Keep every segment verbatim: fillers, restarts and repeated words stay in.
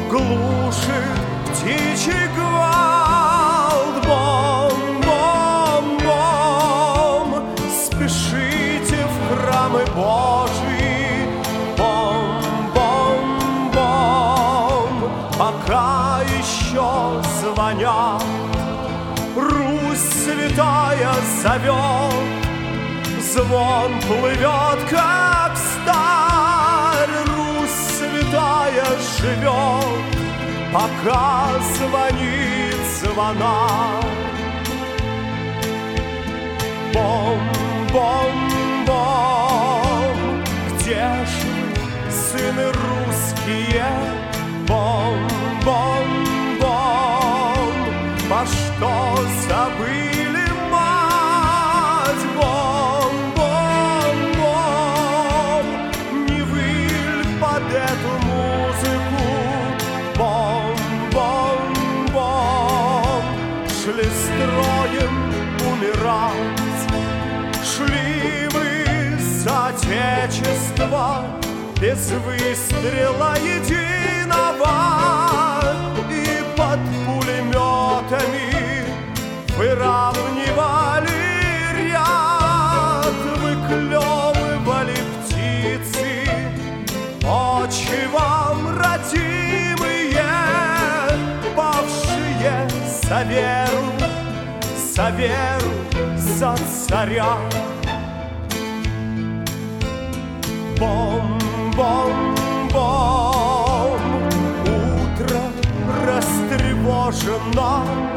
глушит птичий гвалт. Бом-бом-бом, спешите в храмы Божьи. Бом-бом-бом, пока еще звонят. Русь святая зовет, звон плывет, как сталь. Русь святая живет, пока звонит звонарь. Бом-бом-бом, где ж вы, сыны русские? Бом-бом-бом, по что забыли мать? Бом-бом-бом, не выль под эту музыку. Бом-бом-бом, шли строем умирать. Шли вы за отечество без выстрела единого, и под пулеметами выравнивали ряд, выклевывали птицы очи вам родимые, павшие за веру, за веру, за царя. Бом-бом-бом, утро растревожено.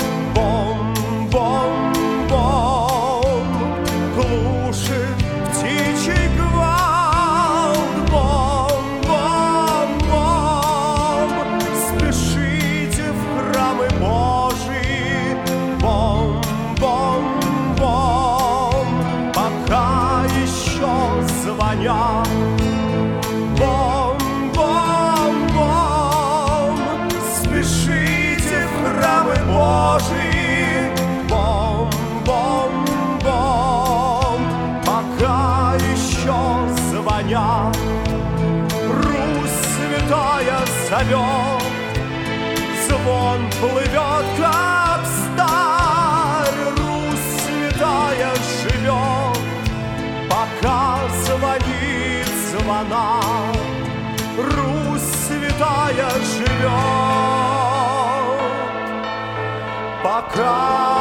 Бом-бом-бом, глушит птичий гвалт. Бом-бом-бом, спешите в храмы Божьи. Бом-бом-бом, пока еще звонят. Бом-бом-бом, спешите в храмы Божьи. Бом-бом-бом, пока еще звонят. Русь святая зовет, звон плывет, как сталь. Русь святая живет, пока звонит звонарь. Русь святая живет, пока